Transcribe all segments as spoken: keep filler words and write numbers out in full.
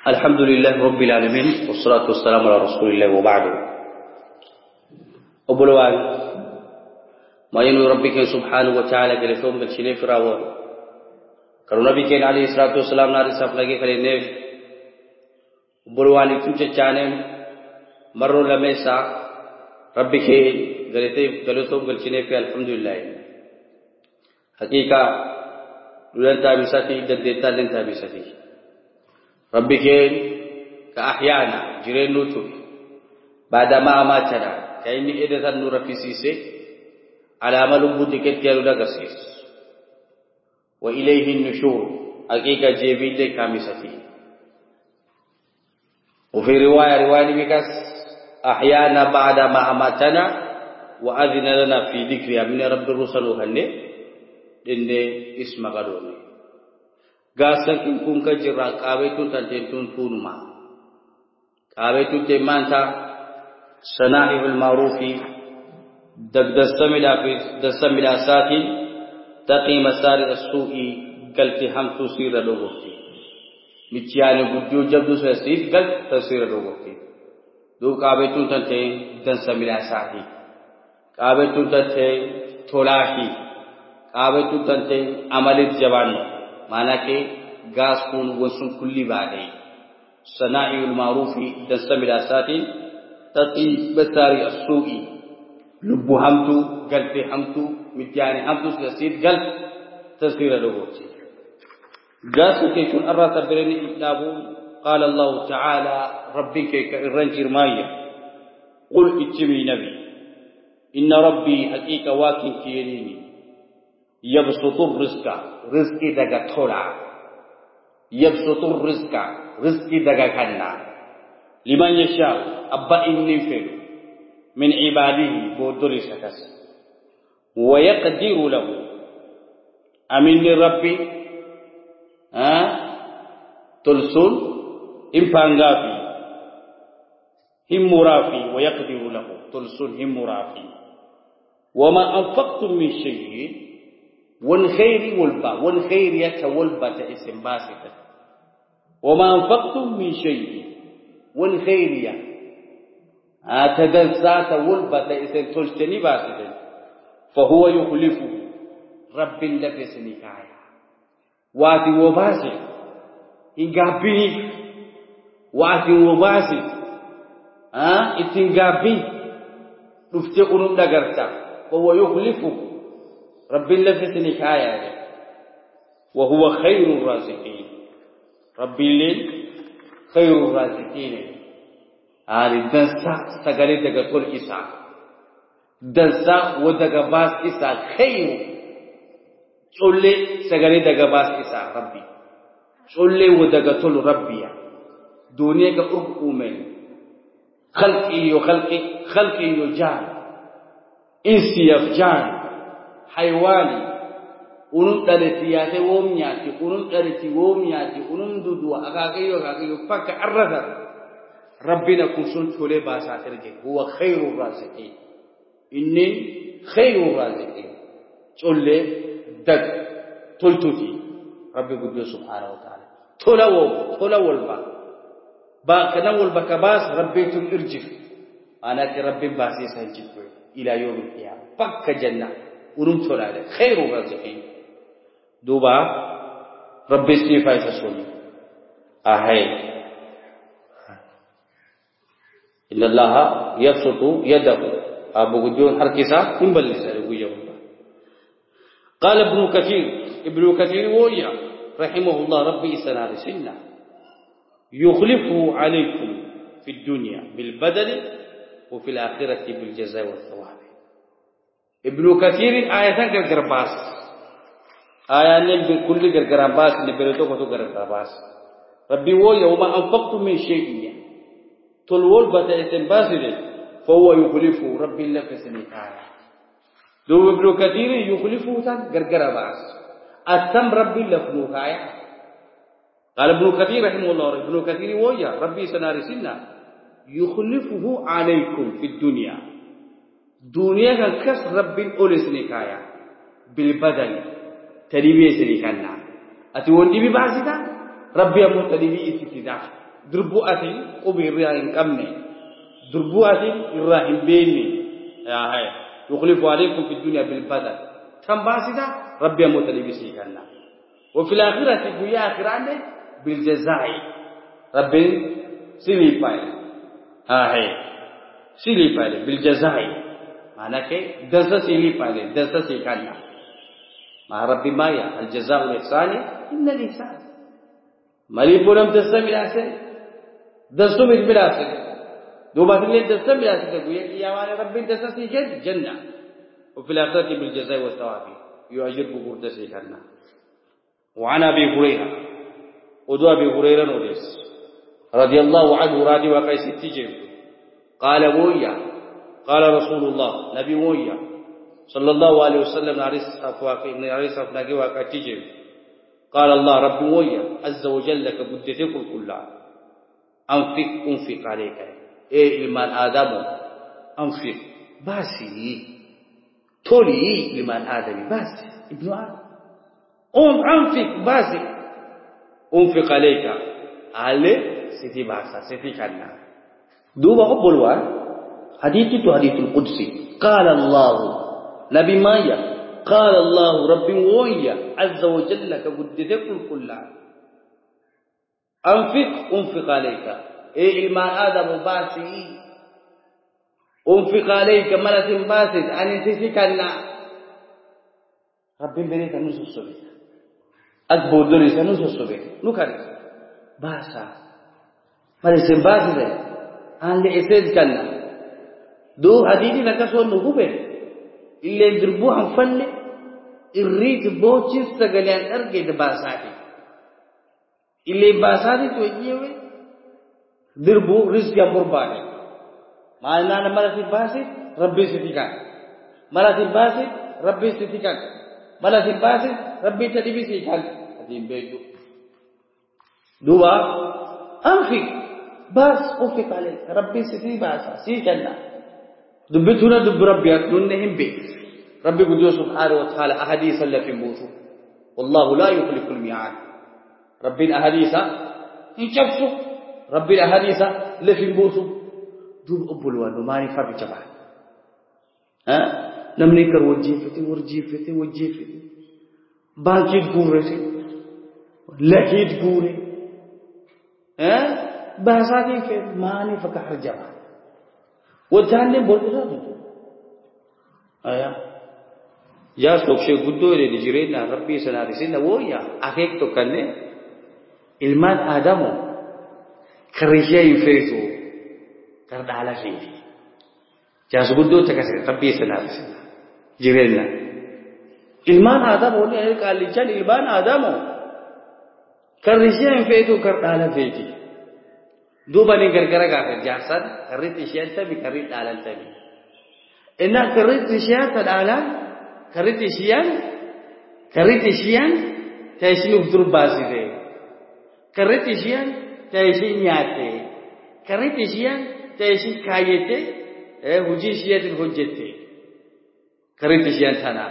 الحمد لله رب العالمين والصلاة والسلام على رسول الله وبعد. أبوالوان ما ينوي ربك سبحانه وتعالى كلثوم بالشنيف راوان كرو نبيك عليه الصلاة والسلام ناري سفلقي خلينيف أبوالوان يتوجه جانم مروا لميسا ربك كلثوم بالشنيف الحمد لله حقيقة لنتا بساتي ددتا لنتا بساتي ربي كين كأحيانا جرين نوتو بعد ما أماتنا كأني إذا النور في سيسي على عمل بودكت كيلو دغسيس وإليه النشور حقيقة جبيل كامساتي. وفي رواية رواية بكس أحيانا بعد ما أماتنا وأذن لنا في ذكرها من رب الرسل وهني إن اسم قدوني gasan in kun ka jira qabetu tantentun tunuma qabetu te manta sana'il ma'rufi dagda samila fi dasamila sati taqi masari as-su'i galti ham tusira dogoti michiyane guddu jabdu sasid gal tasira dogoti do qabetu tante dasamila sati qabetu tante tolahi qabetu tante amalit jaban माना के गास कौन वसुन कुल्ली बादे सनाइउल मारूफी दस्तमिलासाती तकी बसारी अस्सूई लुब्बु हमतु गलते हमतु मित्याने हमतु ससीद गल तस्वीर लोगोची गास के कुन अर्रत बिरनी इलाबु قال الله تعالى ربك كالرنجر مايا قل اتبي نبي إن ربي حقيقة واكن كيريني يبسط الرزق رزقي دغا تولا يبسط الرزق رزقي دغا كنا لمن يشاء ابا اني فعل من عباده بودري سكس ويقدر له امين ربي ها تلسل ام فانغافي هم مرافي ويقدر له تلسل هم مرافي وما انفقتم من شيء والخير والبا والخير يتولبا اسم باسطة وما انفقتم من شيء والخير اتدزات والبا اسم تلتني باسطة فهو يخلفه رب لفسني كايا واتي وباسي انغابيني واتي وباسي ها اتنغابي دفتي قنوم دغرتا فهو يخلفه رب لفسني كايا وهو خير الرازقين رب الليل خير الرازقين هذه دنسا سغالي دغ تول إسا دنسا ودغ باس إسا خير چولي سغالي دغ باس إسا ربي چولي ودغ تول ربي دنيا کا حکومت خلقي وخلقي خلقي وجان انسي افجان حيواني unum dalati yate womnyati unum dalati womnyati unum dudu akakayo akakayo fakka arraza rabbina kunsun tole basa terje huwa khairur raziqin inni khairur raziqin cholle dag toltuti rabbi guddo subhanahu wa ta'ala tolawo tolawol ba ba kana wol bakabas rabbitum irjif ana ki rabbi basi sanjib ila yawmil qiyamah fakka janna ورم تولى خير الرازقين دوبا رب استيفاء تسوني اهي ان الله يبسط يده ابو جون حركسا من بلسا يقول قال ابن كثير ابن كثير ويا رحمه الله ربي سنار سنة يخلفه عليكم في الدنيا بالبدل وفي الآخرة بالجزاء والثواب ابن كثير آياتان غرغر باس آيان بكل غرغر باس نبرتو كتو غرغر باس ربي هو يوم أنفقت من شيء تلول بتا استنباس فهو يخلفه ربي لفسني تعالى دو ابن كثير يخلفه تان غرغر باس أتم ربي لفنو كايا قال ابن كثير رحمه الله ابن كثير هو يا ربي سناري سنة يخلفه عليكم في الدنيا دنيا كان كس رب أولس نكايا بالبدل تربية سريكنا أتوني ببعضها ربي أمو تدبي إستفزاز دربوأتي قبي الرائن كمني دربوأتي الرائن بيني يا هاي يخلف عليكم في الدنيا بالبدن كم باسدا ربي متلي بسيكنا وفي الآخرة في آخرة بالجزاء ربي سيلي فايل ها هاي سيلي فايل بالجزاء معناه كي دسة سيلي فايل دسة سيكنا مع ربي مايا الجزاء الإحسان إن الإحسان مالي بولم دسة ملاسة دسة ملاسة دوبا تلين دسة ملاسة تقول يا وانا ربي دسة سيكن جنة وفي الآخرة بالجزاء والثواب يؤجر بقول دسة كنا وعن أبي هريرة ودو أبي هريرة نودس رضي الله عنه رادي وقيس التجر قال ويا قال رسول الله نبي ويا صلى الله عليه وسلم نارس أفواقي نارس أفناقي وقا تجر قال الله ربي ويا عز وجل لك بدتك كلها أنفق أنفق عليك إيه إلمان آدم أنفق باسي تولي إلمان آدم باسي ابن آدم أم أنفق باسي أنفق عليك على سيتي باسا سيتي كنا دوبا أبولوا حديث تو حديث القدسي قال الله نبي مايا قال الله ربي ويا عز وجل كبدتك كلها أنفق أنفق عليك إيه إلمان آدم باسي أنفق عليك ملة باسد أني سيتي كنا ربي بريك نصف الصبح أكبر درس نصف الصبح نكرر باسا ملة باسد أني إسد كنا دو حديثي نكسر نقبل إلا يدربوها فل الريت بوتشي سجلان أرجع باساتي إلا باساتي توجيه دربو رزق بربادي ما أنا ملة باسد ربي ستيكان ملة باسد ربي ستيكان ملة باسد ربي تدبي ستيكان هذين بيجو دوا أنفق بس أنفق عليك ربي ستي باسا سيكنا دبتنا دب ربي أكنونهم بي ربي قدوه سبحانه وتعالى أحاديث الله في موسو والله لا يخلف الميعاد ربي الأحاديث إن شفسوا ربي الأحاديث لفي موسو دوب أبولوان وماني فرق جبا ها نمني كر وجيفتي ورجيفتي وجيفتي باكيت قورتي لكيت قوري ها بحثاتي في ماني فكحر جبا وجانne bolta dutu aya ya sokshe guddo de jirena rabbi sanari sinna woya akek to kanne ilman adamu kharishay feetu kardala feeti ya guddo takase rabbi sanari sinna jirena ilman adamu ne kallijan ilman adamu kharishay feetu kardala feeti دوبا نيغرغرا غافر جاسد كريت شيانتا بكريت دالانتا بي ان كريت شيانتا دالان كريت شيان كريت شيان تايشين بدر باسيده كريت شيان تايشين نياتي كريت شيان تايشين كايته اي هوجي شيات الحجته كريت شيان ثنا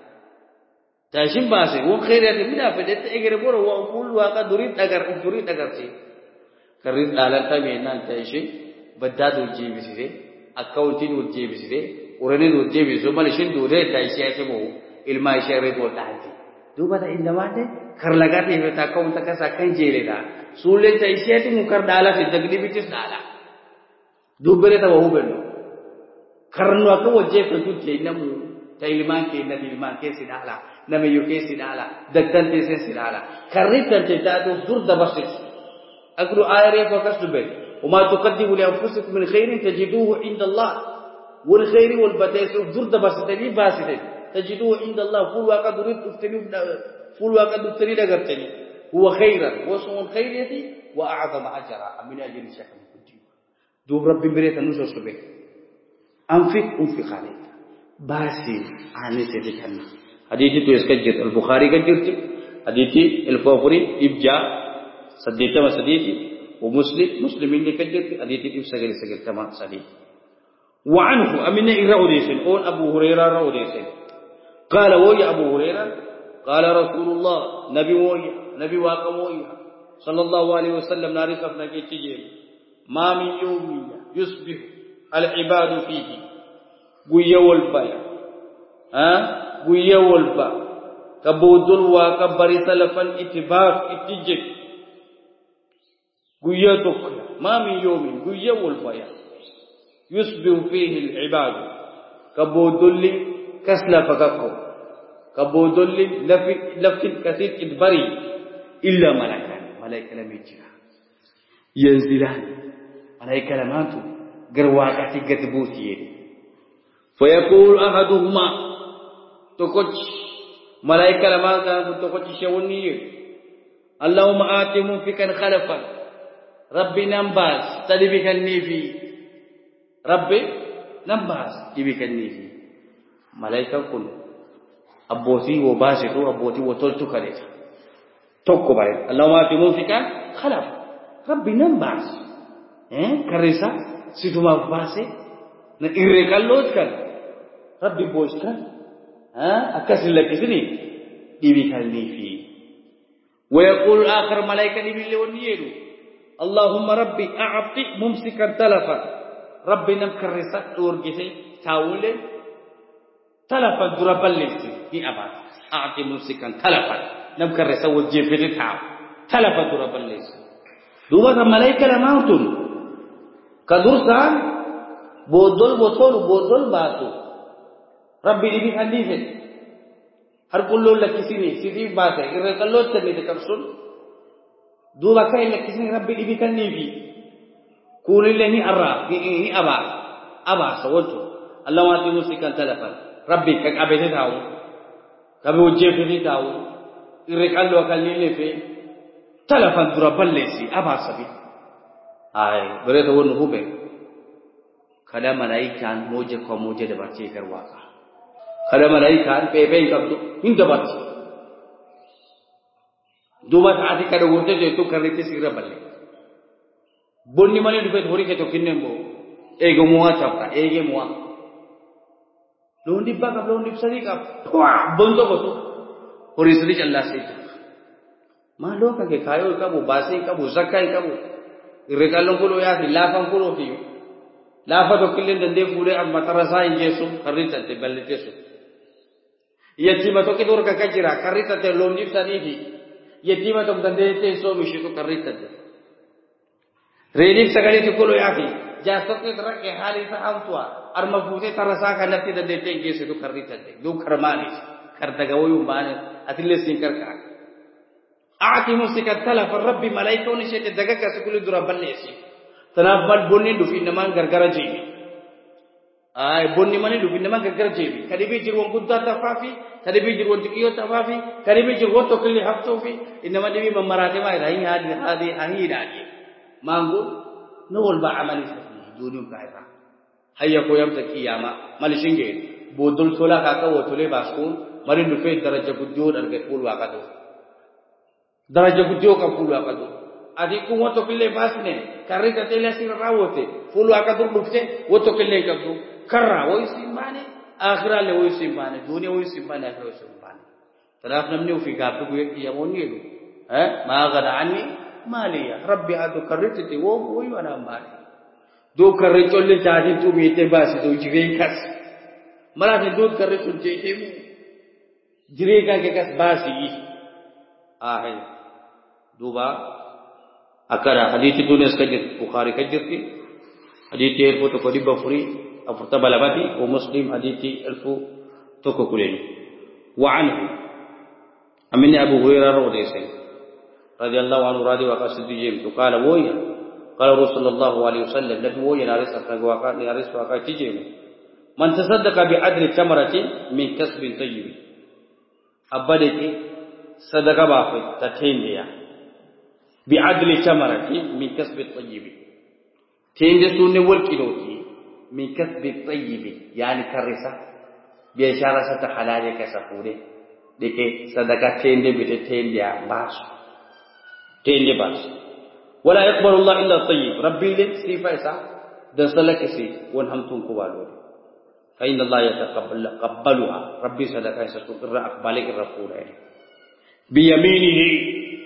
تايشين باسي و خيرات بلا فدت اغير بور وقول واقع دريد اگر دريد اگر سي كريت دالانتا مينان تايشي بداد وجيبسيده اكاونتين وجيبسيده ورنين وجيبسو مالشين دوره تايشي اسمو علما شيره بوتانتي دوبا دا انما ده كرلغاتي بتا اكاونت كسا كان جيلدا سولي تايشي تي مكر دالا في دغدي بيتس دالا دوبره تا وو بنو كرنو اكو وجيف تجي نمو تايلمان كي نديلمان كي سيدالا نميو كي سيدالا دغدان تي سيدالا كريت تنتاتو زور دبسيت أقول آية فكسبت وما تقدموا لأنفسكم من خير تجدوه عند الله والخير والبداية درد بسيطني باسطين تجدوه عند الله فول وقت درد تفتني فول وقت تفتني لغرتني هو خيرا وصون خيريتي وأعظم أجرا من أجل شكل كنتي دوب ربي بريت نوسو سبك أنفق أنفق عليك باسي عني سيدكنا حديثي تو اسكجت البخاري كجرت حديثي الفوفري إبجاء سديته وسديتي ومسلم مسلمين كجت حديثي تو سجل سجل كما سديت وعنه أمن إرأوديسن أون أبو هريرة رأوديسن قال ويا أبو هريرة قال رسول الله نبي ويا نبي واقع ويا صلى الله عليه وسلم نعرف نجيتي ما من يوم يصبح العباد فيه قوية والبايا ها قوية والبا كبودل وكبري سلفا اتباق اتجك قوية تكلا ما من يوم قوية والبايا يصبح فيه العباد كبودل كسلف ككو كبودل لفت لفت كثير ادبري إلا ملكان ملائكة لم يجيها ينزلان ملائكة لم ينتو قرواقاتي قدبوتي فيقول أحدهما تقوش ملائكة لم ينتو تقوش شوني اللهم آتي منفكا خلفا ربي نمباس تدبك النيفي ربي نمباس تدبك النيفي ملائكة كل أبوتي وباسطو أبوتي وطلتو كاليتا توكو بارك اللهم آتي منفكا خلفا ربي نمباس eh karisa situma base na irrekalot kan rabbi boskan ha akasil lakisini dibikalni fi wa yaqul akhir malaika dibili woniyedu allahumma rabbi a'ti mumsikan talafa rabbi nam karisa urgise tawule talafa durabalisi ni aba a'ti mumsikan talafa nam karisa wajibiti taw talafa durabalisi duba malaika la mautun kadursan bodol botol bodol batu rabbi dibi hadise har kullu lakisini sidi base irrekalot tani de kapsul duba kay lakisini rabbi dibi kanifi kulilani arra ni aba aba sawoto allah wa timusikan talafan rabbi kak abete taw kabe wajefeti taw irrekallo kalile fe talafan duraballesi aba sabi ay bereta wonu hube kada malaika moje ko moje da bace karwaka kada malaika pepe kabdu hinda bace duba ati kada wote de to karite sigra balle bonni mane dupe thori ke to kinnembo ego muwa chapta ege muwa londi ba ka londi sari ka bondo ko to hori sari Allah sai ma loka ke kayo ka bu base ka bu zakai ka bu irrekalon kulo ya fi lafan kulo fi lafa to killen dande fure amma tarasa injesu karita te ballitesu yatima to kidur ka kajira karita te londi sanihi yatima to dande te so mishi to karita te redip sagale to kulo ya fi jaso ke tara ke hali sa amtwa arma fute tarasa ka lati dande te injesu to karita te do karmani karta gawoyu bane atille sinkar ka aati musika talafa rabbi malaika oni shete daga ka sukulu dura ballesi tanafal bonni du finna man gargara jebi ay bonni mani du finna man gargara jebi kadi be jirwon gudda tafafi kadi be jirwon tikiyo tafafi kadi be jirwon to kulli hafto fi inma dibi mamarate ma rahi hadi hadi ahida mango nowol ba amali safi joni ka ita hayya ko yamta kiyama malishinge bodul sola ka ka wotule baskun mari du fe daraja gudjo darge kulwa ka do daraja gudjo ka fulu akadu adi ku woto kille basne karita tele sir rawote fulu akadu dufte woto kille kabdu karra woy simbane akhira le woy simbane dunya woy simbane akhira woy simbane taraf namne fi gabu ku yaki yamoni do eh ma gada anni maliya rabbi adu karritati wo woy wana mali do karri tolle jadi tu mi te basi do jire kas mala te do karri sun te te jire ka ke kas basi ahe duba akara hadithi tunes kajir bukhari kajir ki hadithi elfu to kodi bafuri afurta balabati wa muslim hadithi elfu to ko kuleni wa anhu amini abu hurairah radhiyallahu anhu radi wa qasidi jim to kala woya qala rasulullah alaihi wasallam nabi woya naris akaga wa qala naris wa qala tijim man tasaddaqa bi adli tamrati min kasbin tayyib abadeki sadaka ba fa tatendiya bi adli tamarati min kasbi tayyib tende sunne wolkidoti min kasbi tayyib yani karisa bi ishara sa ta halale ka safure deke sadaka tende bi tendiya bas tende bas wala yaqbalu allah illa tayyib rabbi lin sifaisa da salakasi won hamtun kubalo fa inna allah yataqabbalu qabbaluha rabbi sadaka sa tukra aqbalik rafura biyaminihi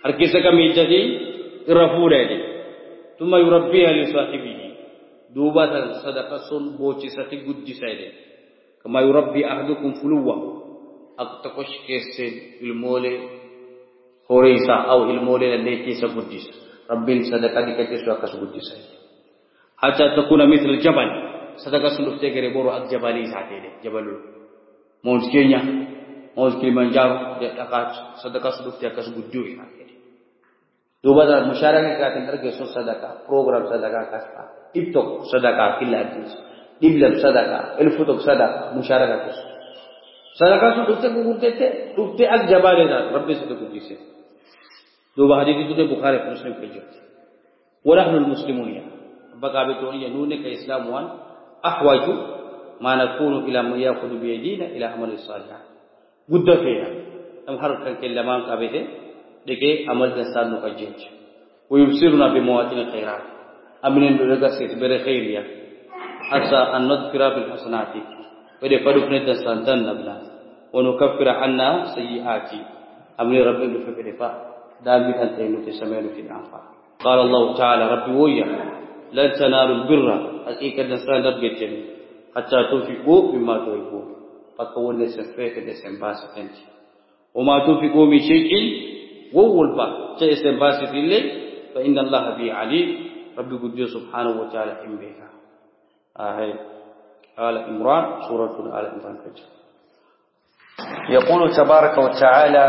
harkisa kamiijati irra fuudhee thumma yurabbiha li sahibihi duuba sadaqa sun boochisati guddisa jedhe kama yurabbi ahadukum fuluwa aktakosh keesse ilmoolee horeysa aw ilmoolee leekisa guddisa rabbiin sadaqa dikachesu akkas guddisa hatta takuna mithl jabal sadaqa sun dhuftee gare boru ak jabalii isaatee jabalul Mount Kenya Mount Kilimanjaro dhaqaach sadaqa sun dhuftee akkas gudduu isaatee دوباره مشاركه کاتن درګه سو صدقه پروګرام صدقه کاستا ټیکټوک صدقه کلاجیس دیبلم صدقه الفوتوک صدقه مشاركه کس صدقه سو دوسته ګورته ته دوسته اج جباله ده رب سے تو کیسه دو حدیث تو بخاری مسلم کې جو ونحن المسلمون بقى بتوني نون كاسلام وان احوج ما نكون الى ما ياخذ بيدينا الى عمل الصالح بد فيها हम हर करके लमान काबे थे देखे अमल के साथ मुकज्जिज वो युबसिरुना बिमवातिन खैरात अमिन दुरगा से बेरे खैरिया असा अन नذكरा بالحسنات बड़े परुखने दसान दन नबला ونكفر عنا سيئاتي अमिन रब्बे बिफिफा दाबी हते मुते समय नु फिनाफा قال الله تعالى ربي ويا لن تنالوا البر حقيقه दसान दबगेचे حتى تنفقوا مما تحبون فكون سفيت دسمباستنتي وما تنفقوا من شيء وولبا جاء باسط الليل فإن الله به عليم ربي قد سبحانه وتعالى إن بها آه آل عمران سورة آل عمران كجا يقول تبارك وتعالى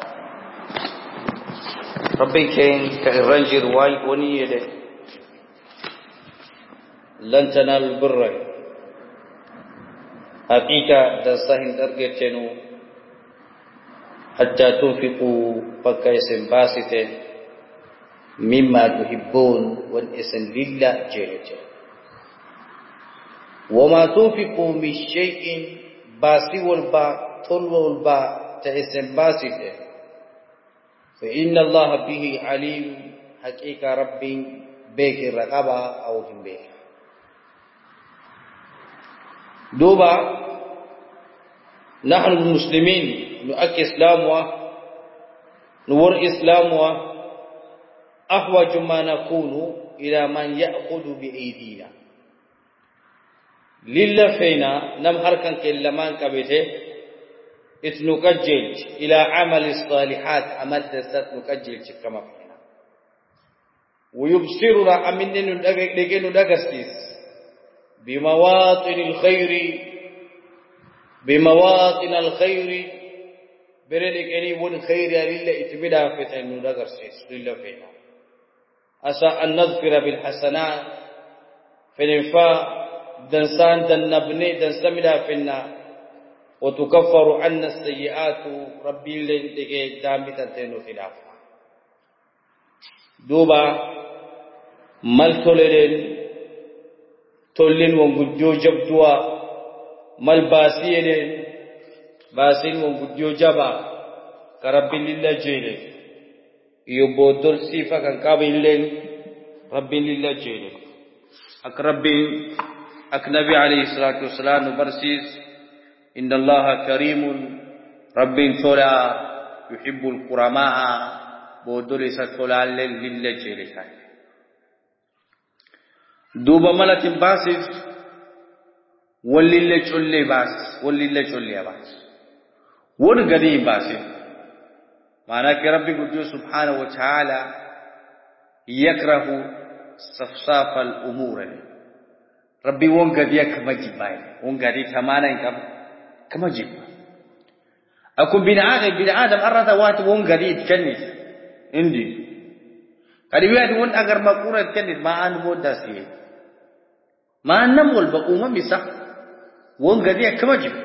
ربي كين كالرنجر واي ونية لن تنال البر حقيقة دساهن درجتنو حتى تنفقوا فكيسن باسطين مما تحبون والاسن لله جل وما تنفقوا من شيء باسي والبا طلو والبا تحسن باسطين فإن الله به عليم حقيقة ربي بيك الرقابة أو هم بيك دوبا نحن المسلمين نؤكد إسلامه نور إسلامه أحوج ما نكون إلى من يأخذ بأيدينا لله فينا نمهر كان كلمان كبته إثنكجل إلى عمل الصالحات عمل دست نكجل كما فينا ويبصرنا أمنن لكن ندرسيس بمواطن الخير بمواطن الخير بريلك أني ون خير لله اتبدا فتن ندرسيس لله فينا أسا أن نذكر بالحسنات فننفع دنسان دنبني دنسمدا فينا وتكفر عنا السيئات ربي لن تجي دامتا تنو خلافا دوبا مال تولين تولين ونجو جبدوا مال باسيين باسين ونجو جبا كربي لله جيل يبودل صفة كان قابلين ربي لله جيل أكربي أكنبي عليه الصلاة والسلام برسيس إن الله كريم رب تولى يحب الكرماء بودل ستولى لله جيل دوبا ملك باسس ولله جل باس ولله جل باس ورغدي باسس معنى كربي قد سبحانه وتعالى يكره صفصاف الأمور ربي وانقد يكما جباي وانقد يتمانا كما جبا أكون بن آدم بن آدم أرد وات وانقد يتكنس عندي قد يواد وان أقر مقورة يتكنس ما أن بودا سيه ما أن نمول بقوما مسا وانقد يكما جبا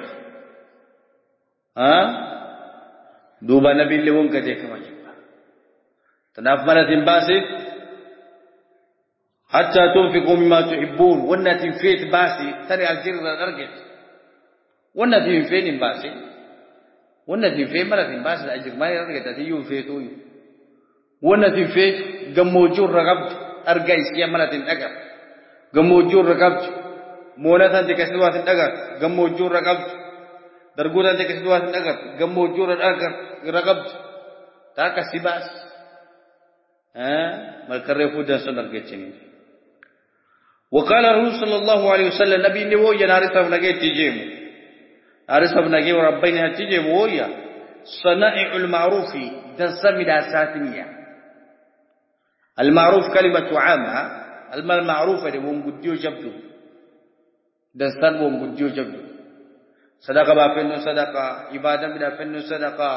ها دوبا نبي اللي وانقد يكما جبا تناف مرة باسف حتى تنفقوا مما تحبون والنتي فيت باسي ترى الجر الأرجل والنتي فين باسي والنتي فين مرة باسي الأجر ما يرجع تيجي فيتوي والنتي فيت جموجور رقبت أرجع إسكيا مرة أجر جموجور رقبت مونا تانت كسبوات أجر جموجور رقبت درجونا تانت كسبوات أجر جموجور أجر رقبت تاك سباس ها ما كرفوا ده سنر جتني وقال الرسول صلى الله عليه وسلم نبي نبو ينارث بنجي تجيم عارف بنجي وربنا تجيم ويا صنائع المعروف دسم داساتنيا المعروف كلمة عامة المعروف اللي هم بديو جبدو دسان هم بديو جبدو صدقة بافنو صدقة عبادة بافنو صدقة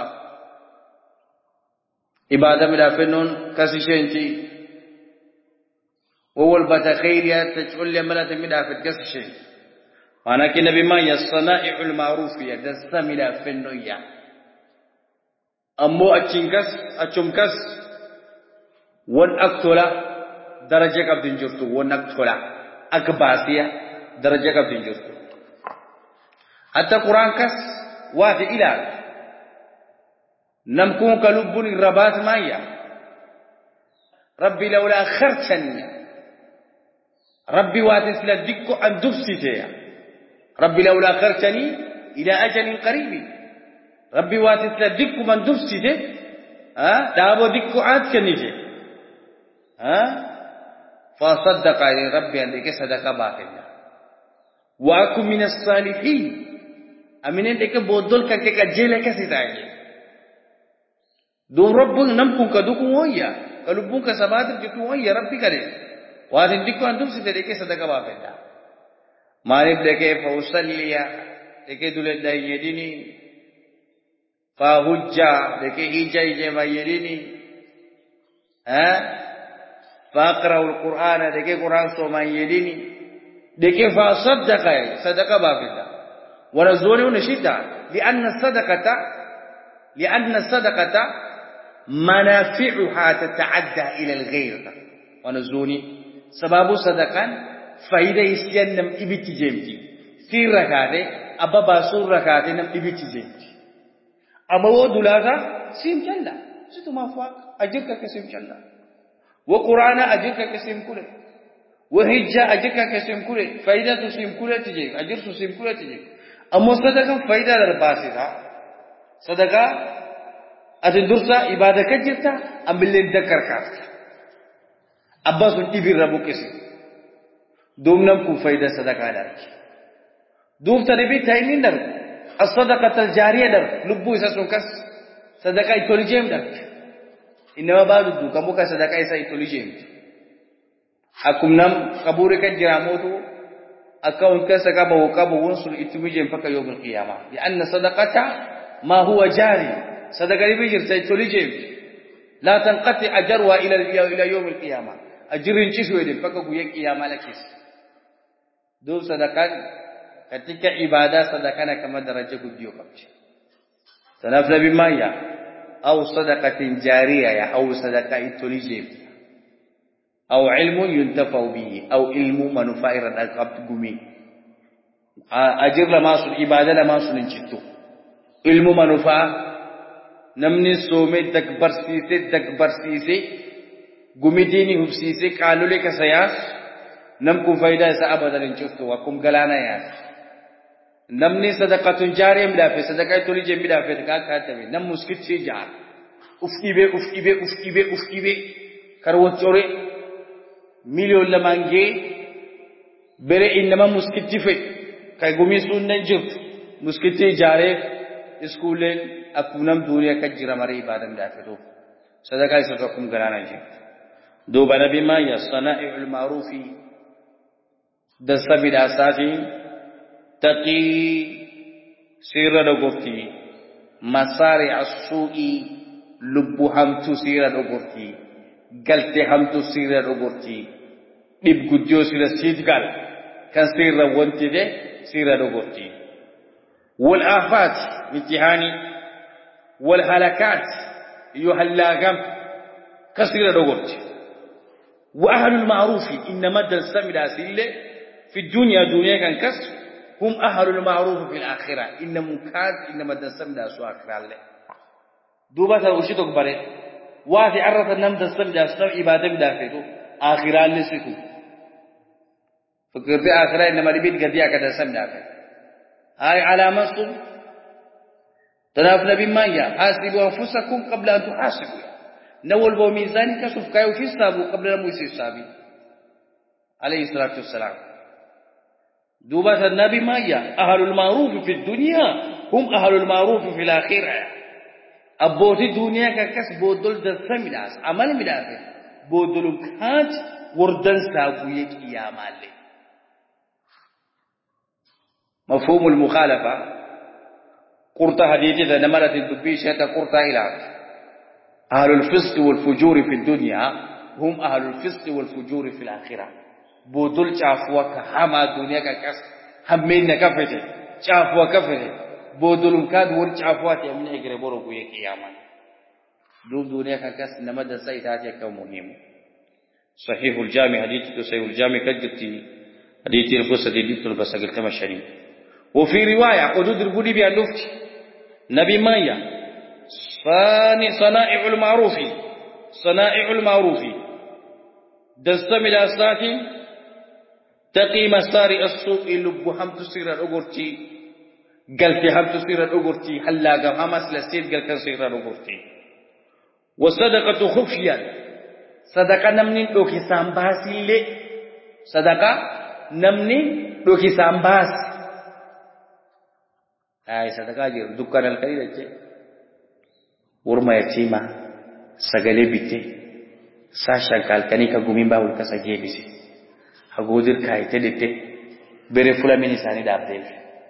عبادة بافنو كسيشنتي وول بتخيريا تقول لي ملات بدافت كسيشن وانا كنبي ما يصنائع المعروف يا دسان بافنو يا أمو أتشنكس أتشمكس ون أكتولا درجة كابدين جرتو ون أكتولا أكباسيا درجة كابدين جرتو حتى قرآن كس وافي إلى نمكون كلبون الرباط مايا ربي لولا خرتني ربي واتس لديكو أن دفسيتيا ربي لولا خرتني إلى أجل قريب ربي واتس لديكو من دفسيتي ها دابو ديكو عاد كنيجي ها فصدق علي ربي عندك صدقة باقية وأكون من الصالحين أمين ديك بودل كك كجيل كسيتاجي دو رب نمكم كدوكم ويا كلبون كسبات جتوا ويا ربي كره وادين ديكو عندهم سيد ديك صدقة باقية مارب ديك فوصليا ديك دولة دايجيني فهجّا ديك إيجا إيجا ما يريني ها فاقرأ القرآن ديك قرآن سوما يديني ديك فصدق صدقة بافدا ونزوني ونشدة لأن الصدقة لأن الصدقة منافعها تتعدى إلى الغير ونزوني سبب صدقة فايدة يسيان نم إبتي جيمتي سير ركاته أبا باسور ركاته نم إبتي جيمتي أما هو دولاغا سيم جلا ستو مافاق أجرك كسيم جلا وقرآن أجرك كسيم كله وهجة أجرك كسيم كله فايدة تسيم كله تجي أجر تسيم كله تجي أما صدقة فايدة درباسي ها صدقة أتندرسا إبادة كجرتا أمبلين ذكر كافتا أباس إبير ربو كسي دومنام كو فايدة صدقة دارك دوم تربي تايمين دارك الصدقة الجارية دارك لبو إسا سنكس صدقة إتوليجيم دارك إنما بعد دو كمو كصدقة إسا إتوليجيم أكم نام قبورك جراموتو أكون كسكا بوكا بونسل إتوليجيم فكا يوم القيامة لأن صدقة ما هو جاري صدقة بيجر سيتوليجيم لا تنقطع أجرها إلى إلى يوم القيامة أجرين شسوة دين فكا قوية قيامة لكيس دو صدقة ketika ibadah sedekahnya kama daraja gudiyo kabci tanafla bimaya au sadaqatin jariyah ya au sadaqah itulijib au ilmu yuntafau bihi au ilmu manufairan al-qabd gumi ajir la masul ibadah la masul citu ilmu manufa namni some takbar sise takbar sise gumi dini hubsise kalule kasayas nam ku faida sa abadan citu wa kum galana ya namni sadaqatun jariyah bidafe sadaqah tulije bidafe ka katabe nam muskit se jar ufkibe ufkibe ufkibe ufkibe karwo chore million la mange bere inma muskit fe kay gumi sunnan jirt muskit jare schoolen akunam duriya kajira mare ibadam bidafe do sadaqah sadaqum garana ji do banabi ma yasna'ul ma'rufi dasabida safi تقي سيرة دغورتي مسارع السوء لب همتو سيرة دغورتي قلت همتو سيرة دغورتي ديب غديو سيرة سيدغال كان سيرة وانتي دي سيرة دغورتي والآفات امتحاني والهلاكات يهلاغم كسيرة دغورتي وأهل المعروف إنما دلسم داسيلة في الدنيا دنيا كان كسر هم أهل المعروف في الآخرة إن مكاد إنما دسم داسو آخرة الله دوبا سوشي تكبره وافي عرف النم دسم داسو إبادة بدافته آخرة الله سيكو فكرت آخرة إنما ربيت قديا كدسم دافته هاي علامة تنافنا بما يا حاسبوا أنفسكم قبل أن تحاسبوا نول بو ميزاني كشوف كايو في السابو قبل الموسي السابي عليه الصلاة والسلام دوبة النبي مايا أهل المعروف في الدنيا هم أهل المعروف في الآخرة أبوتي الدنيا كاكس بودل دسم ملاس عمل ملاس بودل كاج وردن سابوية قيام الله مفهوم المخالفة قرطة حديثي ذا نمرة الدبيشة قرطة إلى أهل الفسق والفجور في الدنيا هم أهل الفسق والفجور في الآخرة بودل شافوا كهما الدنيا كاكس همين كفته شافوا كفته بودل كاد ور شافوا تيمين إجري بورو قيام قياما دوب دنيا كاكس نمد سيداتي كمهم صحيح الجامع حديث صحيح الجامع كجتي حديث القصة دي دكتور بس قلت ما شريم وفي رواية قدود البودي بيالوفت نبي مايا صانع صنائع المعروف صنائع المعروف دستم إلى ساتين تقي مسار السوء لب هم تسير الأغرتي قلت هم تسير الأغرتي حلا قم همس لسيد قلت تسير الأغرتي وصدقة خفيا صدقة نمنين دوكي سامباسي لي صدقة نمنين دوكي سامباس ay sadaka jiru dukkan alkhairi dace urma yatima sagale bitte sasha kalkani ka gumin bawul ka sage bisi hagodir kai tedete bere fula mini sani da abdel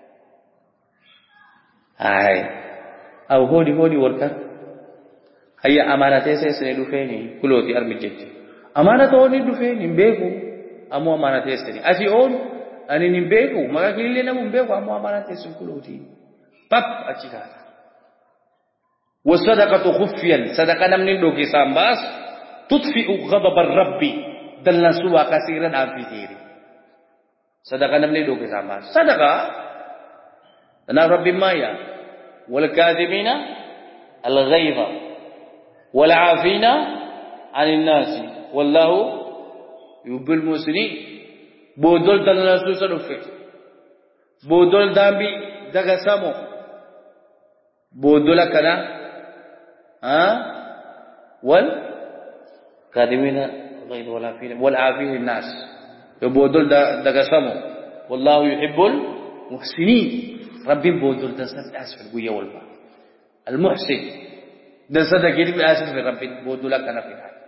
ay aw hodi hodi worka hayya amanate sai sai du feni kuloti armijeti amanata oni du feni mbegu amu amanate sai asi on ani ni mbegu maka kilile na mbegu amu amanate sai kuloti pap achikata wasadaqatu khufyan sadaqa namni doki sambas tudfi'u ghadab ar-rabb dalla suwa kasiran afitiri sadaqa namni doki sambas sadaqa ana rabbi maya wal kadhibina al-ghayza wal 'afina 'anil nasi wallahu yuhibbul muslimin bodol dalla su sadufe bodol dambi daga samo بودولا كنا ها وال كاذبين غير ولا فين والعافين الناس يبودول دغسمو والله يحب المحسنين ربي بودول دسد اسفل قويه والبا المحسن دسد كده اسفل ربي بودولا كنا في هاي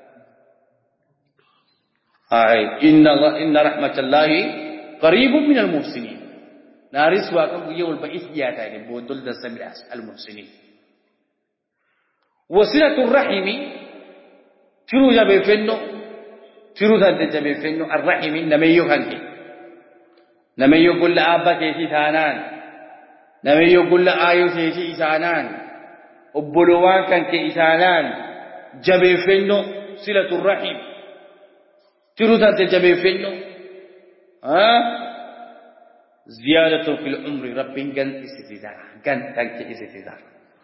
ان الله ان رحمه الله قريب من المحسنين نارس واقم يول بئس جاتا يعني بودل دسم المحسنين وصلة الرحم ترو جابي فنو ترو ذات جابي فنو الرحم نميو كانك نميو كل أبا كيسي ثانان نميو كل آيو كيسي إسانان أبلوان كانك إسانان جابي فنو صلة الرحم ترو ذات جابي فنو ها زيادة في العمر رب جن استدار جن تانك استدار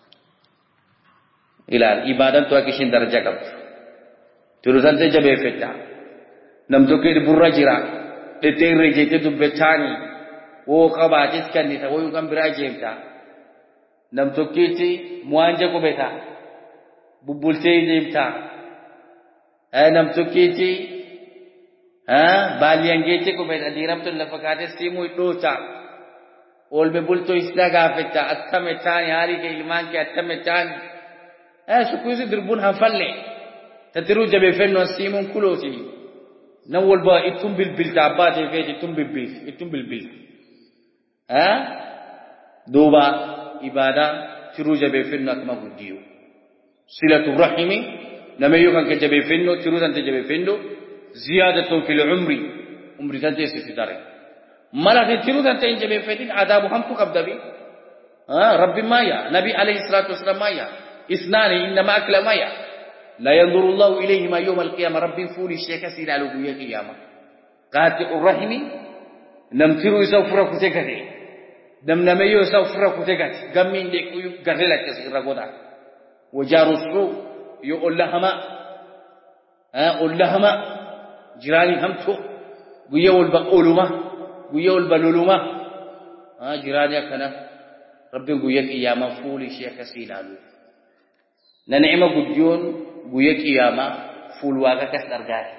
إلى الإبادة تو أكيشين درجة كم تروسان تجابي فتا نمتوكي برجرا تتير رجيت تبتاني वो कब आजिज करनी था वो युगम बिराजेम था नमतोकी थी मुआंजे को बैठा बुबुलते ही जेम था ऐ नमतोकी थी हाँ बालियांगे चे को बैठा दीरम तो लफकाते सीमु इतो चा ओल में बुल तो इसला गाफे चा अच्छा में चान यारी के इल्मान के अच्छा में चान ऐ सुकुसी दुर्बुन हफल ले ततिरु जब फेनो सीमु कुलोसी नवल बा इतुम बिल बिल ताबा देखे इतुम बिल बिल इतुम बिल बिल हाँ दोबा ibadah tiru jabe fenno akma gudiyo silatu rahimi namayo kan ke jabe fenno tiru tante jabe fenno ziyadatun fil umri umri tante sitidare mala te tiru tante jabe fedin adabu ham ko kabdabi ha rabbi maya nabi alayhi salatu wasalam maya isnani inma akla maya la yanzuru allah ilayhima yawm alqiyamah rabbi fuli shayka silalu biya qiyamah qati urrahimi namtiru isafra kutekade namname yo safra kutegati gamminde kuyu garrela kasira goda wajarusu yo allahama ha allahama jirani hamtu guyawul baquluma guyawul baluluma ha jirani kana rabbi guyaki ya mafuli sheka silalu na ni'ma gudyon guyya qiyama fuul waaqa kas dargaati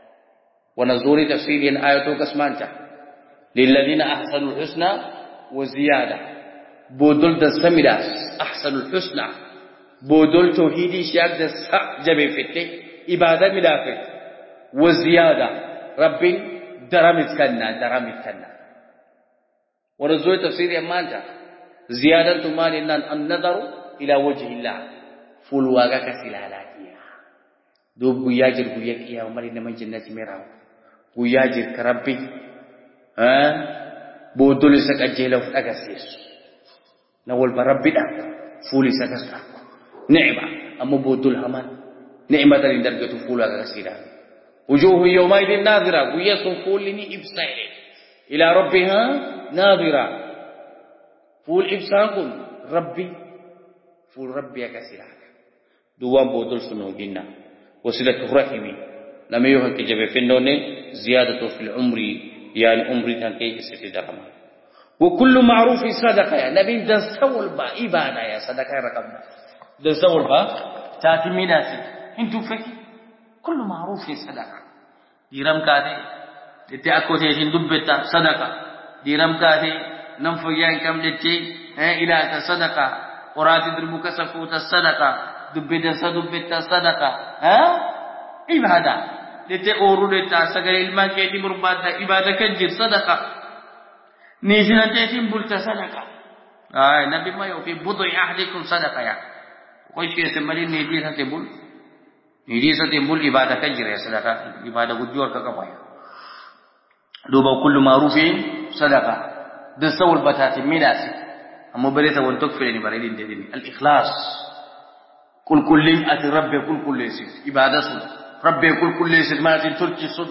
ونزول تفسير آياته كسمانتا للذين أحسنوا الحسنى وزيادة بودل دسميراس أحسن الحسنى بودل توحيدي شاك دس جبه فتة إبادة مدافع وزيادة رب درمت كنا درمت كنا ونزول تفسير أمانتا زيادة تمان إن النظر إلى وجه الله فلواغا كسلالاتيا دوب بياجر بياك يا عمر إنما جنة مراو بياجر كربي ها بودل سكجيلو أجسيس نقول بربي ده فولي سكسر نعمة أما بودل همان نعمة اللي درجته فولا كسيرة وجوه يومئذ ناظرة ويسون فولني إبصار إلى ربها ناظرة فول إبصاركم ربي فول ربي كسيرة دوام بودل سنو جنة وصلة رحمي لم يهك جب في النون زيادة في العمر يعني عمري كان كي استدرما وكل معروف صدقة يا نبي دسول با إبادة يا صدقة رقمنا دسول با تاتي ميناسي انتو فكي كل معروف صدقة ديرم كاتي تتأكو تيشين دبتا صدقة ديرم كاتي نمفو يان كم لتي إلى صدقة قراتي دربك سفوت الصدقة دبتا صدبتا صدقة ها إبادة لتي أورو لتا سغل ilma keeti burbaadda ibada kan jir sadaqa نيجينا تيتين بولتا صدقة آه نبي ما يوفي بضع أحدكم صدقة يا وش يسمى نيجي ساتبول نيجي ساتبول إبادة كجرة صدقة إبادة قديور كقبايا دوبا كل معروف صدقة دسول بتات ميلاسي أما بريت ونتكفلني بريدين تدين الإخلاص كل كل أتي ربي كل كل يسير إبادة صد ربي كل كل يسير ما تنتلك صد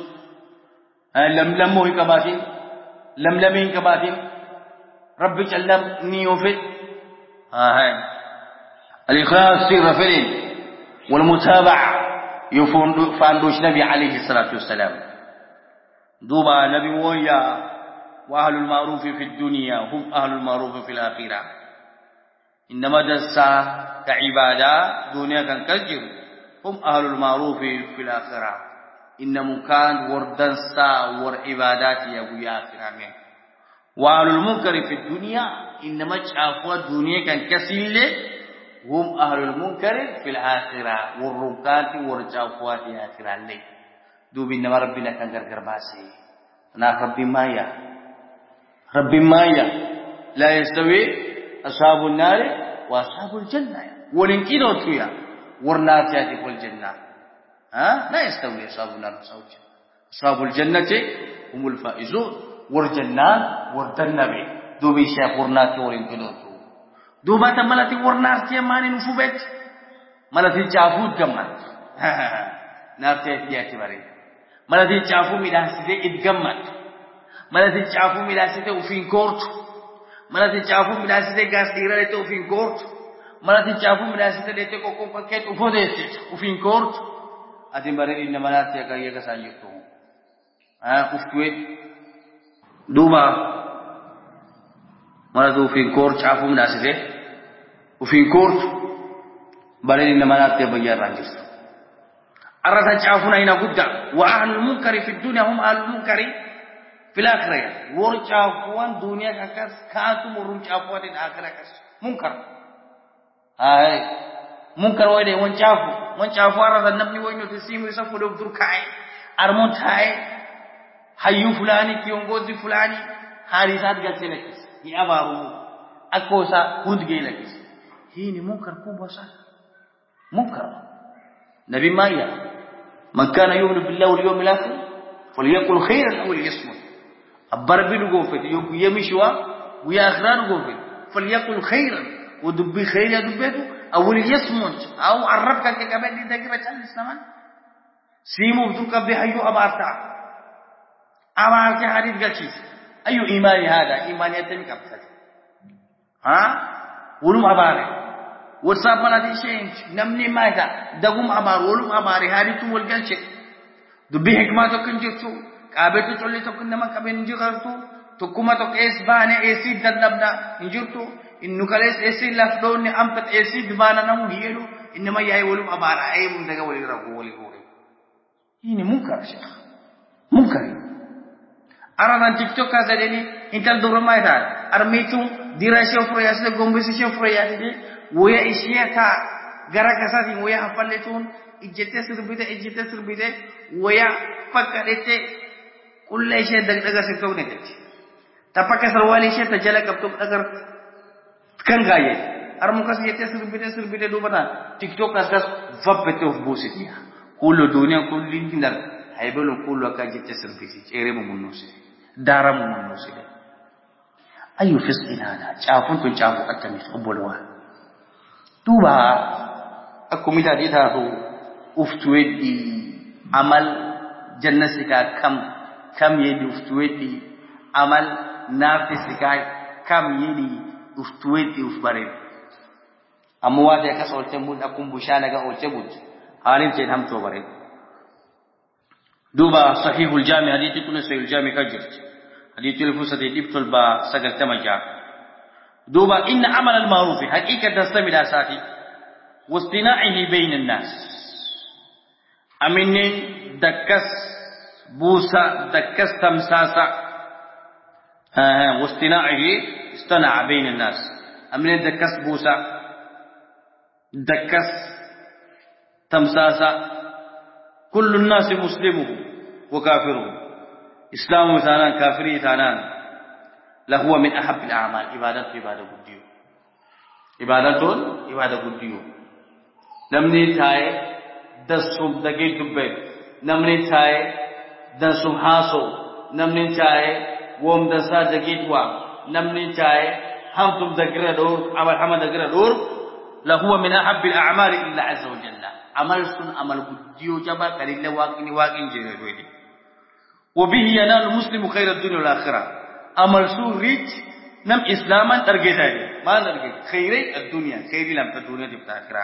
لم لمه كباتين لم لمين كباتين ربي جلم نيوفت ها هاي الإخلاص سر فلين والمتابعة يفون فاندوش نبي عليه الصلاة والسلام دوبا نبي ويا وأهل المعروف في الدنيا هم أهل المعروف في الآخرة إنما دسا كعبادة دنيا كان كجر هم أهل المعروف في الآخرة إنما كان وردنسا ورعبادات يبويا آخرة وأهل المنكر في الدنيا إنما شافوا الدنيا كان كسيل هم أهل المنكر في الآخرة والركات ورجافوا في الآخرة لي دوب إنما ربنا كان غرغر باسي أنا ربي مايا ربي مايا لا يستوي أصحاب النار وأصحاب الجنة ولنكينوا فيها ورنات يأتي الجنة ها لا يستوي أصحاب النار وأصحاب الجنة أصحاب الجنة هم الفائزون ورجنان وردنبي دوبي شاف ورنات ورنكينوا دوبا تملتي ورنات يماني نفوبت ملتي جافود جمال نارتي يأتي بريد ملتي جافو ميلاسيتي إدجمال ملتي جافو ميلاسيتي وفين كورت ملتي جافو ميلاسيتي غاس ديرالتي وفين كورت ملتي جافو ميلاسيتي ديتي كوكو باكيت وفوديتي وفين كورت أتي بريد إنما نارتي كايا كسانيكو ها أفتوي دوبا ملتي وفين كورت جافو ميلاسيتي وفين كورت بريد إنما نارتي بيا رانجس أرسل شافونا هنا قدّا وأهل المنكر في الدنيا هم أهل المنكر في الآخرة ورشافوان دنيا كاس كاتم ورشافوان الآخرة كاس منكر هاي منكر ويده وان شافو وان شافو أرسل نبني وينو تسيم يسافو دكتور كاي أرمون هاي حيو فلاني كيونغوزي فلاني حارسات قلت لكس هي أبارو أكوسا هند جيلكس هي منكر كوبوسا منكر نبي مايا من كان يؤمن بالله واليوم الآخر فليقل خيرا أو ليصمت أبربي نقوفت يمشوا ويا آخران نقوفت فليقل خيرا ودبي خير يا دبيته أو ليصمت أو عربك كمان دي دقيقة تشال السمان سيمو بدوك بحيو أبارتا أبارتا حديث قلشيس أي إيمان هذا إيمان يتمي كبتك ها ولم أبارك WhatsApp malati change namni maita dagum abar wolum abari hari tu wol galche dubbi hikma to kunjirtu qabetu tolli to kunna man qaben njirtu to kuma to es bane esi dadabna njirtu إنه كلاس إيسي لفلون أمبت إيسي بمعنى نمو هيلو إنما يأي ولو أبارا أي من دعوة ولي رغو ولي غوري ini munkar syekh munkar aranan tiktok kaza deni intal doro maida armitu dirasyo proyasle gombesisyo proyasle woya isyata gara kasati woya afalletun ijete sirbide ijete sirbide woya pakadete kulle shay dag daga sekto ne kati tapaka sarwali shay tajala kapto agar kan gaye armukas ijete sirbide sirbide do bana tiktok kaza vabbete of bositia كل دنيا كل لينر هيبلون كل وكاجي تسرفيسي إيرم منوسي دارم منوسي أيو فسقنا هذا شافون كن شافو أتمي أبولوا توبا أكو ميتا دي تاسو أفتويدي عمل جنسك كم كم يدي أفتويدي عمل نافسك كم يدي أفتويدي أفبارين أموات يكاس أولتمود أكو بشانك أولتمود حالين تين هم توبرين دوبا صحيح الجامع حديث تقول صحيح الجامع كجرت حديث الفوسة تبتل با سجل تمجا دوبا إن عمل المعروف حقيقة تستمد أساتي واصطناعه بين الناس أمين دكس بوسا دكس تمساسا واصطناعه اصطنع بين الناس أمين دكس بوسا دكس تمساسا كل الناس مسلمه وكافره إسلام ثانان كافري ثانان لهو من أحب الأعمال عبادة عبادة قديو عبادة عبادة قديو نمني تاي دسوم دقيق دبب نمني تاي دسوم حاسو نمني تاي وم دسا دقيق وام نمني تاي همتم دقيق دور عمل حمد دقيق دور لهو من أحب الأعمال إلا عز وجل عمل سن عمل بديو جبا كليل واقني واقن جيرودي وبه ينال المسلم خير الدنيا والآخرة عمل سن ريج نم إسلاما ترجع ما نرجع خير الدنيا خير لم الدنيا دي بالآخرة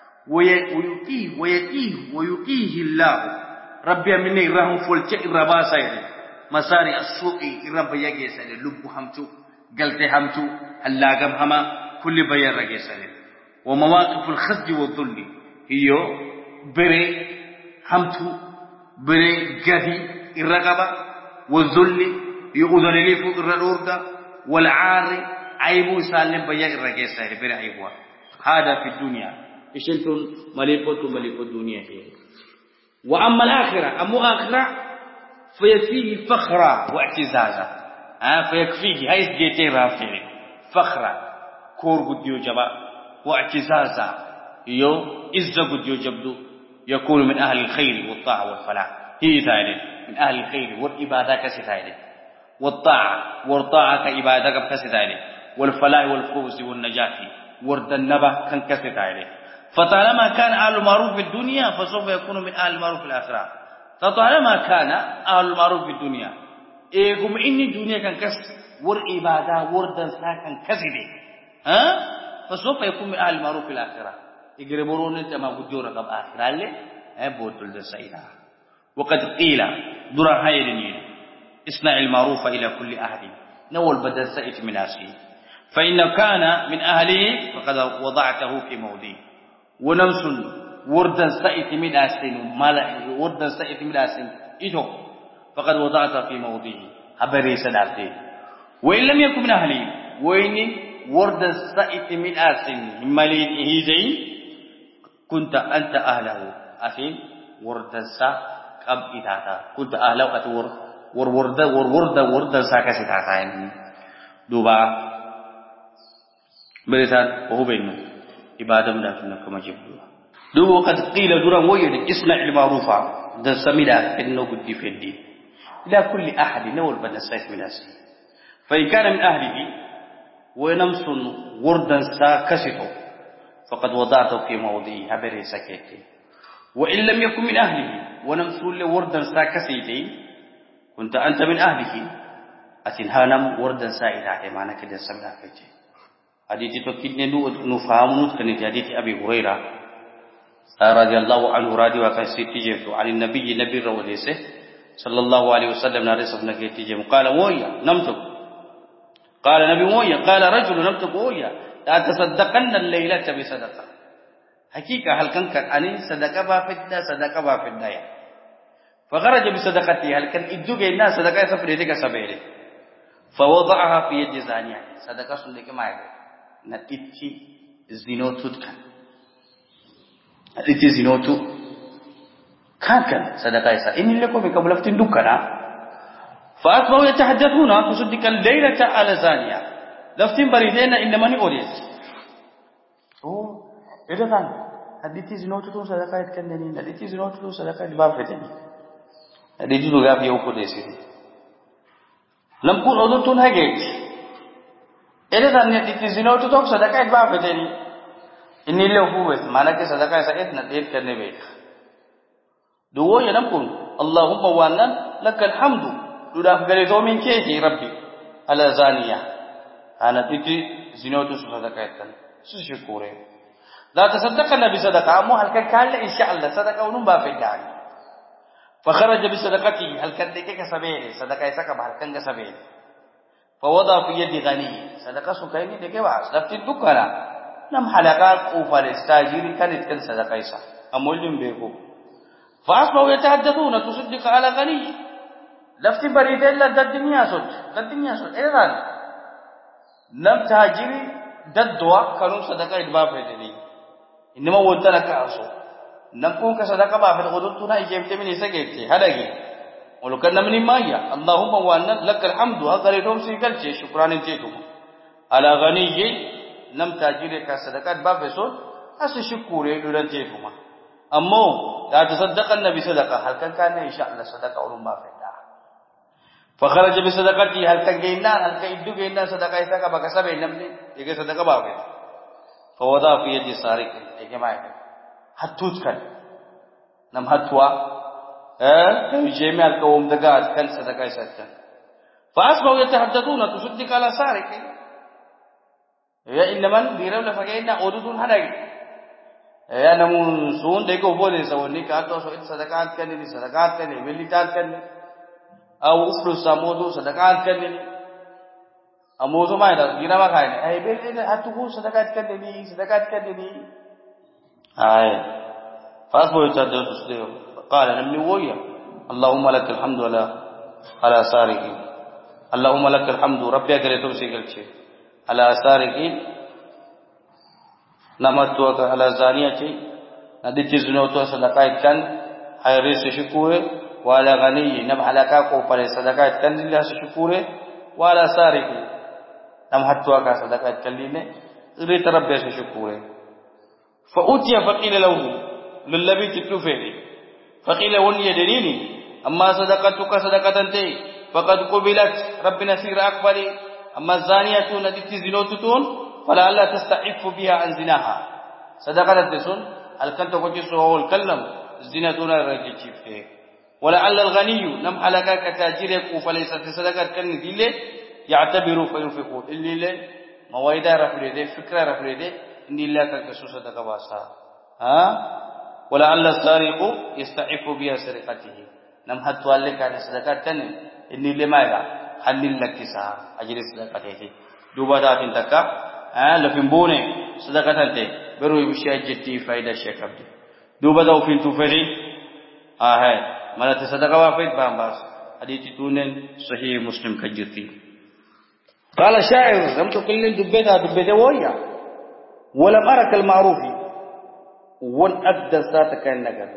ويقيه ويقيه ويقيه الله ربي مني رحم فلت ربا سيد مساري السوق رب يجي سيد لب همتو قلت همتو هلاقم هما كل بيان رجع سيد ومواقف الخزي والذل هيو بري همتو بري جدي الرقبة والذل يؤذن لي فوق الروردا والعار عيبو سالم بيا الرجيسة بري عيبوا هذا في الدنيا إشنتون مليكوت مليكو الدنيا هي وأما الآخرة أما آخرة فيكفيه فخرا واعتزازا ها فيكفيه هاي جيتي رافعي فخرا كور قديو جبا واعتزازا يو إذا قد يجبدو يكون من أهل الخير والطاعة والفلاح هي ثانية من أهل الخير والإبادة كسثانية والطاعة والطاعة كإبادة كسثانية والفلاح والفوز والنجاة ورد النبأ كان كسثانية فطالما كان أهل المعروف في الدنيا فسوف يكون من أهل المعروف في الآخرة فطالما كان أهل المعروف في الدنيا إيكم إن الدنيا كان كس والإبادة ورد كان كسثانية ها فسوف يكون من أهل المعروف في الآخرة يقربون أنت ما بدورك بآخر الله أبوت الدسائنا وقد قيل درا هاي النيل اصنع المعروف إلى كل أحد نول بدل سائت من أسي فإن كان من أهله فقد وضعته في موضعه ونمس وردا سائت من أسين مال وردا سائت من أسين إيجو فقد وضعته في موضعه حبري سدارته وإن لم يكن من أهله وإن وردا سائت من أسين مالين إهيزين كنت أنت أهله أثين وردنسا قب إتاتا كنت أهله أتور ور ورد ور ورد وردنسا كسيتاتا دوبا بريتان وهو بينه إبادة مدافعنا كما جبوا دوبا قد قيل دورا ويد إصنع المعروف ده سميدا إنه قد في الدين إلى كل أحد نول بدل سيف من أسي فإن كان من أهله ونمس وردنسا كسيتو فقد وضعته في موضعه هبري سكيتي وإن لم يكن من أهله ونمسول وردا ساكسيتي كنت أنت من أهله أتنهانم وردا سائلة معنى كده سمع كيتي حديث تكيدنا نفهم نتكلم حديث أبي هريرة رضي الله عنه رضي وكسيتي عن النبي نبي روليسه صلى الله عليه وسلم نارس ابن كيتي قال ويا نمت قال نبي مويا قال رجل لم تقويا لا تصدقن الليلة بصدقة حقيقة هل كان أني صدقة بافدة صدقة بافدة يا فخرج بصدقته هل كان إدوك الناس صدقة سفريتك سبيله فوضعها في يد زانية صدقة سندك ما يقول نتيتي زينوتو كان نتيتي زينوتو كان كان صدقة يسا إني لكم بكبلفتين دكنا فأصبحوا يتحدثون تصدق الليلة على زانية لفتين بريدين إنما نقوليس أوه إذا كان هديتي زينوتو تون صدقة يتكنني هديتي زينوتو تون صدقة يتبافتني هديتي تغاف يوكو ديسي لم كن أدوتون هجيت إذا كان هديتي زينوتو تون صدقة يتبافتني إني لو فوت مالك صدقة يسأت نتيت كنني بيك دو ينمكن اللهم وانا لك الحمد تداف غريتو من كيتي ربي على زانية أنا تيجي زينوتو صدقة يتكن شكوري لا تصدقنا بصدقة أمو هل كان إن شاء الله صدقة ونبا في الدار فخرج بصدقته هل كان ديك كسبيل صدقة يسكب هل كان كسبيل فوضع في يد غني صدقة سكيني ديك واس لفتين دكنا نم حلقات أوفر استاجيري كانت كان صدقة يسا أمولهم بيكو فأصبحوا يتحدثون تصدق على غني لفتين بريدين لدى الدنيا سد لدى الدنيا سد إذن نم تاجيري ددوا كانوا صدقة إدباب هدني إنما ودنا كأسو نمكون كصدقة بافر غدوتنا إجابة من إسقيتي هذا هي ولو كان من مايا اللهم وانا لك الحمد أقريتهم سيكلت شكرا نتيتم على غني نم تاجير كصدقة بافر سود أس شكوري لنتيتم أمو لا تصدق النبي صدقة هل كان كان إن شاء الله صدقة أولم بافر فخرج بصدقتي هل كان جينا هل كان يدو جينا صدقة إسقى بكسب إنما يجي صدقة بافر فوضع في يد سارق إيه ما يكن حتوت كان نم حتوا إيه جميع القوم دقات كان صدقة سكان فأصبحوا يتحدثون تصدق على سارق إيه إنما ديروا لفجأنا أودون هذا إيه نمون سون ديكو بولي سووني كاتو سويت صدقات كنني صدقات كنني مليتات كنني أو أفلس سامودو صدقات كنني أموزو ما يدا جينا ما خاين أي بيل هاتوكو صدقات كدني صدقات كدني هاي فأصبحوا يتحدثون تصدق قال نمني ويا اللهم لك الحمد على على سارقين اللهم لك الحمد ربي أكرتو سيقلتي على سارقين نمتوك على زانية نديتي زنوتو صدقات كان هاي ريس شكوره وعلى غني نم حلقاكو فلي صدقات كان لله شكوره وعلى سارقين نم حتوا کا صدقات كلينه غير تربيه شكوره فأتي فقيل له للذي تتوفي فقيل ولي يدريني أما صدقتك صدقة تي فقد قبلت ربنا سير أكبر أما الزانية التي زنوتتون فلا لا تستعف بها عن زناها صدقة تسون هل كنت قجسه الكلم زنتنا رجيفه ولعل الغني نم حلقا كتاجرك فليست صدقة كالنذيل يعتبر فينفقون اللي له مويدا رفلده فكرة رفلده إن الله كالكسو صدقة باسا ها ولعل السارق يستعف بها سرقته نم حتوا لك عن صدقة كن إن الله ما يدا حل لك سا أجر صدقته دوبا داتين تكا ها لفين بونه صدقة تنتي برو يبشي جتي فايدة شكبد دوبا داو فين توفري آه هاي مالت صدقة وافيد بامباس حديث تونن صحيح مسلم كجتي قال شاعر لم تقل دبيتها دبيتها ويا ولم أرك المعروف وان أقدر ساتك النقر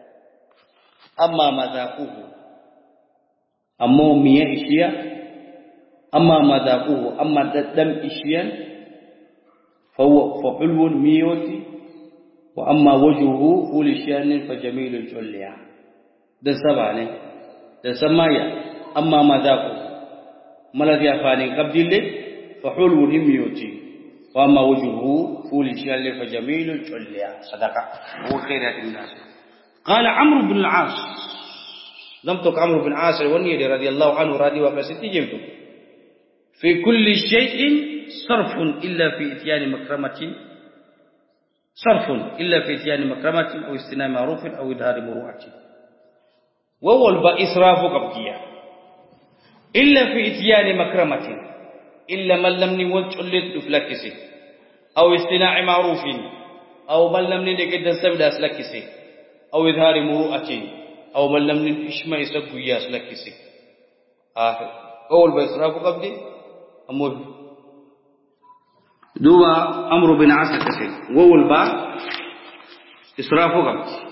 أما مذاقوه أما مياه إشياء أما مذاقوه أما دم إشياء فهو فحلو ميوتي وأما وجهه فول شان فجميل الجليا ده سبعني ده سمايا أما مذاقوه ملذي أفاني قبل فحلو ميوتي وأما وجهه فول شان فجميل الجليا صدقة وخيرات الناس قال عمرو بن العاص لم تك عمرو بن العاص وني رضي الله عنه رضي وفسيتي جمته في كل شيء صرف إلا في إتيان مكرمة صرف إلا في إتيان مكرمة أو استناء معروف أو إظهار مروءة وهو الإسراف قبضية إلا في إتيان مكرمة إلا من لم نوجه اللي فلكسي أو استناع معروف أو من لم نجد سبدا سلكسي أو إظهار مروءة أو من لم نشمع سبويا سلكسي آخر قول بإسراف قبلي أمور دوبا أمر بن عاص كسي قول با إسراف قبلي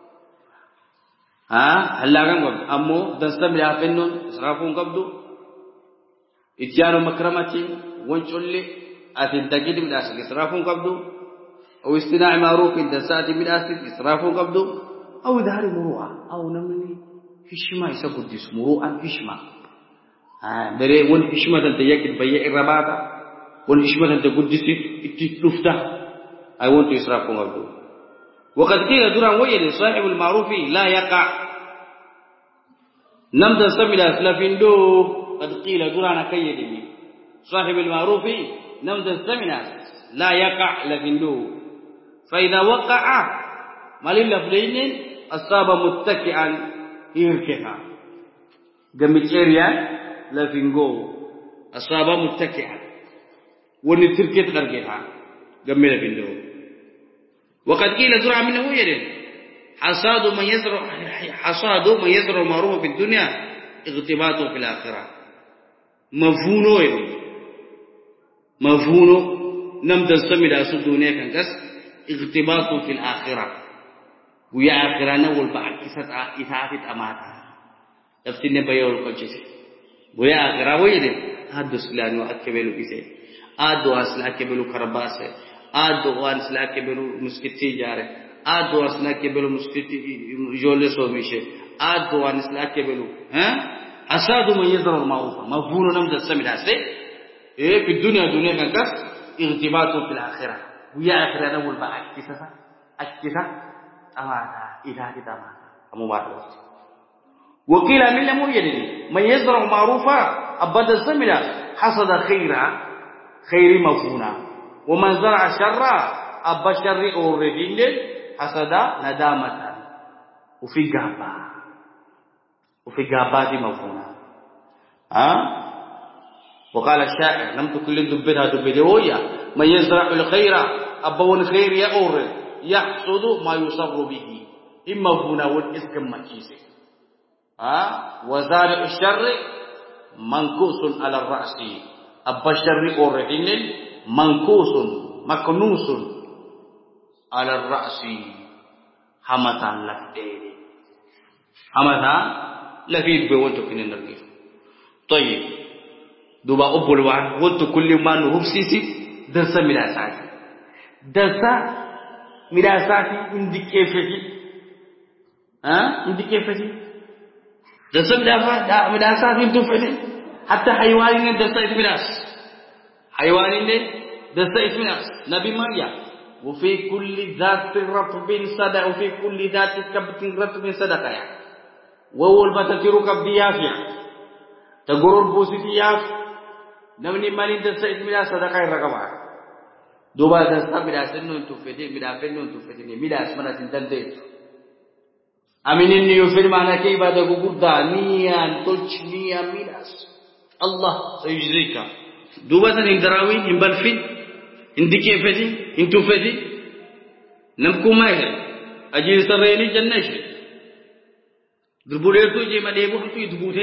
ها هلا كان قبل أمو دنسم يا فنون إسرافون قبضو إتيانو مكرمتي وانشولي أتين تجد من أسل إسرافون قبضو أو استناع معروف دنساتي من أسل إسرافون قبضو أو ظهر مروءة أو نمني فيشما يسقط ديس مروءة فيشما ها بري ون فيشما تنتيجك بيع الرباطة ون فيشما تنتقد ديس إتلفتا I want to إسرافون قبضو وقد قيل دران ويل صاحب المعروف لا يقع نمد سملا سلفندو قد قيل دران كيدني صاحب المعروف نمد سملا لا يقع لفندو فإذا وقع مال اللفلين أصاب متكئا يركها قمت إريان لفنقو أصاب متكئا ونتركت غرقها قمت لفندو وقد قيل زرع منه يد حصاد من يزرع حصاد من يزرع معروف في الدنيا اغتباطه في الآخرة مفهونو يد مفهونو نمد السمي دا الدنيا كان كس اغتباطه في الآخرة ويا آخرة نقول بعد كسات إثاثة أماتها تفتين بيول كجس ويا آخرة ويد هذا سلانو أكبلو كيسه هذا أصل أكبلو كرباسه آدو وان سلاكي بلو مسكتي جاره آدو وان سلاكي بلو مسكتي جولة سوميشه آدو وان سلاكي بلو ها أسادو من يزرع المعروف مفهوم نمد السمي داسه إيه في الدنيا الدنيا كان كاس ارتباطه في الآخرة ويا آخرة نقول بقى أكتسا أكتسا أمانا إذا كده أمانا أمومات وقيل من لم يدري من يزرع معروفا أبدا السمي حصد خيرا خير مفهونا ومن زرع شرا أبا شر أوردين حسد ندامة وفي غابة وفي غابة مفهومة ها وقال الشاعر لم تكن دبتها دبتها ويا من يزرع الخير أبا والخير يأورد يحصد ما يصر به إما مفهومة والإسكم مكيسي ها وزارع الشر منكوس على الرأس أبا شر أوردين منكوس مكنوس على الرأس حمتا لفتين حمتا لفيد بوانتو كنين نرقف طيب دوبا أبول وان وانتو كل ما نهب سيسي درسا ملاساتي درسا ملاساتي اندي كيفتي ها اندي كيفتي درسا ملاساتي انتو فتي حتى حيوانين درسا ملاس حيوانين درسا اسمنا نبي مريم وفي كل ذات رطب صدق وفي كل ذات كبت رطب صدقة وول بتترك بديافيا تقرر بوسيتياف نمني مالين درسا اسمنا صدقة الرقبة دوبا درسا بلا سنون تفتي بلا فنون تفتي بلا اسمنا تندت أمينني يفعل معنا كيف هذا بقولدا نيان تلش نيان ميلاس الله سيجزيك دوبا تنين دراوي إن بالفي إن دكي فدي إن توفدي نمكو ماهر أجيل سريني جنة شيء دربولير تو جي ما ديبو هم تو يدبوته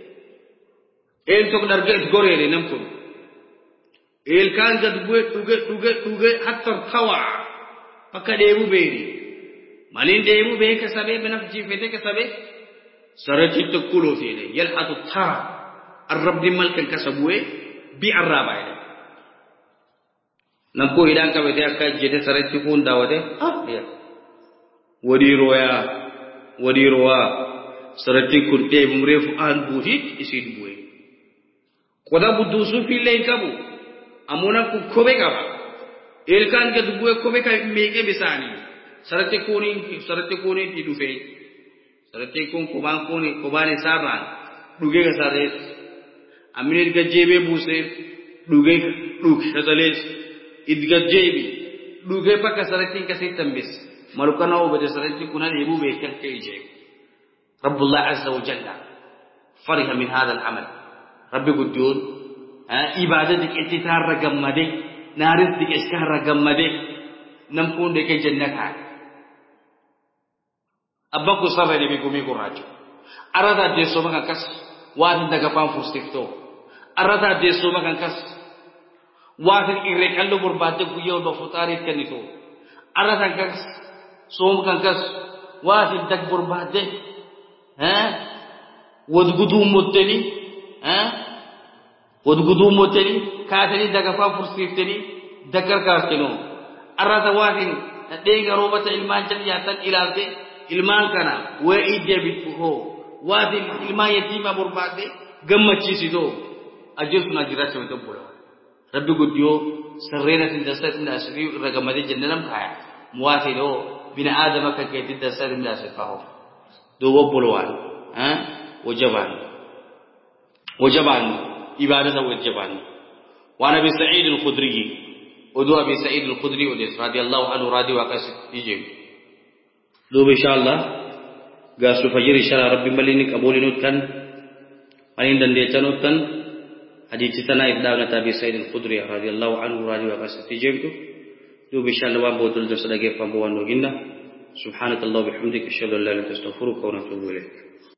إل توك نرجع تقولي نمكو إل كان جدبوه توجه توجه توجه حتى ارتوى فكا ديبو بيري مالين ديبو بيه كسبه بنفجي فده كسبه سرتي تقولو فيه يلحظ الثرى الرب دي ملك كسبوه bi'arraba ida namko idan ka bete akka jete sarati kun dawade ah ya wadi roya wadi roya sarati kun de bumrefu an buhit isid buwe koda buddu sufi lay kabu amuna ku kobe kaba elkan ga duwe kobe ka mege bisani sarati kuni sarati kuni di dufe sarati kun ko ban kuni ko bani saban duge ga sare Amir gajebe buse duge duk shadales idgajebe duge paka saratin kasi tambis marukana obade saratin kuna nebu be kalke ije Rabbullah azza wa jalla fariha min hadha al-amal rabbi gudun ibadah dikit harra gammade naris dikit harra gammade nam kun de ke jannata abbaku sarra de biku mi kurajo arada de so maka kas wahid daga pam furstifto arada de so maka kas wahid irre kallo burbate ku yow do futari kanito arada kas so maka kas wahid dag burbate ha wadgudu mutali ha wadgudu mutali kaatani daga pam furstiftani dakar kartino arada wahid de garobata ilman jannatan ilalde ilman kana wa ijabihu wadi ilma yatima burbade gammaci sido ajusuna jirata wato bolo rabbi guddiyo sarrena tin dasar tin asri ragamade jannanam kaya muwathido bin adama ka ke tin dasar min asri faho do wo bolwan ha wajaban wajaban ibadatu wajaban wa nabi sa'id al-khudri udu abi sa'id al-khudri radhiyallahu anhu radi wa qasid ijib دوب إن شاء الله قاسوا فجر إن شاء الله ربي ملينك أبولي نوتكن ملين دنديتا نوتكن حديثتنا إبداغنا تابي سيد الخدري رضي الله عنه رضي وقاسة تجيبتو دوب إن شاء الله وان بوتل جسد أجيب فانبوان نوغينا سبحانك الله بحمدك أشهد أن لا إله إلا أنت أستغفرك ونتوب إليك